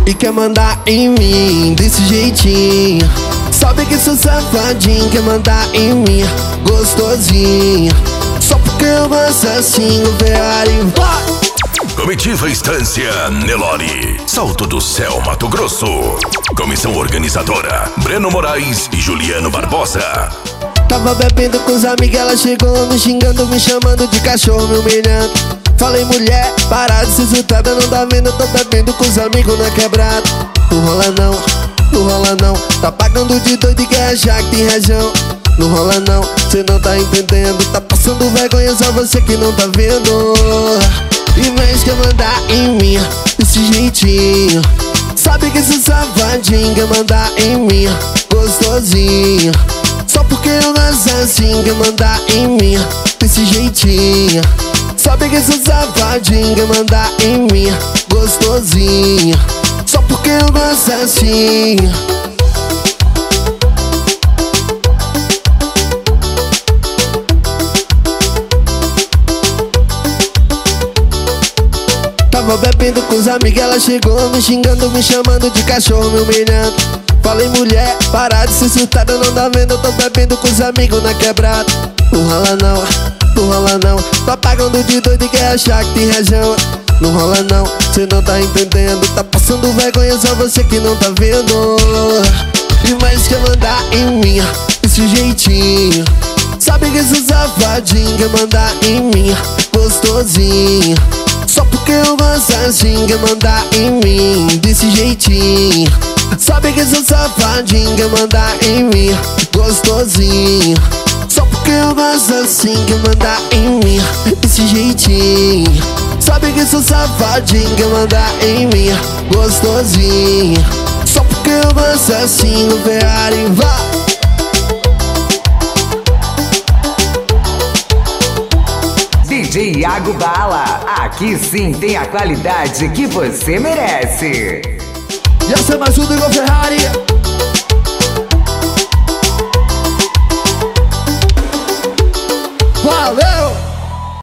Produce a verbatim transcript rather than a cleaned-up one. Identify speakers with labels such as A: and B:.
A: e quer mandar em mim desse jeitinho. Sabe que sou safadinho, quer mandar em mim gostosinho. Só porque eu gosto assim, o Ferrari vai.
B: Comitiva Estância Nelore, Salto do Céu, Mato Grosso. Comissão organizadora, Breno Moraes e Juliano Barbosa.
A: Tava bebendo com os amigos, ela chegou me xingando, me chamando de cachorro, me humilhando. Falei, mulher, para de ser surtada, não tá vendo? Eu tô bebendo com os amigos na quebrada. Não rola não, não rola não. Tá pagando de doido e quer achar que tem razão. Não rola não, cê não tá entendendo. Tá passando vergonha, só você que não tá vendo. E mais quer mandar em mim desse jeitinho. Sabe que sou safadinho, quer mandar em mim gostosinho. Só porque eu gosto assim, quer mandar em mim desse jeitinho. Sabe que sou safadinho, quer mandar em mim gostosinho. Só porque eu gosto assim. Tava bebendo com os amigos, ela chegou me xingando, me chamando de cachorro, me humilhando. Falei, mulher, para de ser surtada, não tá vendo? Eu tô bebendo com os amigos na quebrada. Não rola não, não rola não. Tá pagando de doido e quer achar que tem razão. Não rola não, cê não tá entendendo. Tá passando vergonha, só você que não tá vendo. E mais quer mandar em mim desse jeitinho. Sabe que sou safadinho, quer mandar em mim gostosinho. Só porque eu gosto assim, quer mandar em mim desse jeitinho. Sabe que sou safadinho, quer mandar em mim gostosinho. Só porque eu gosto assim, quer mandar em mim desse jeitinho. Sabe que sou safadinho, quer mandar em mim gostosinho. Só porque eu gosto assim, o Ferrari vai.
C: D J Iago Bala, aqui sim tem a qualidade que você merece.
A: E essa é mais um do Igor Ferrari.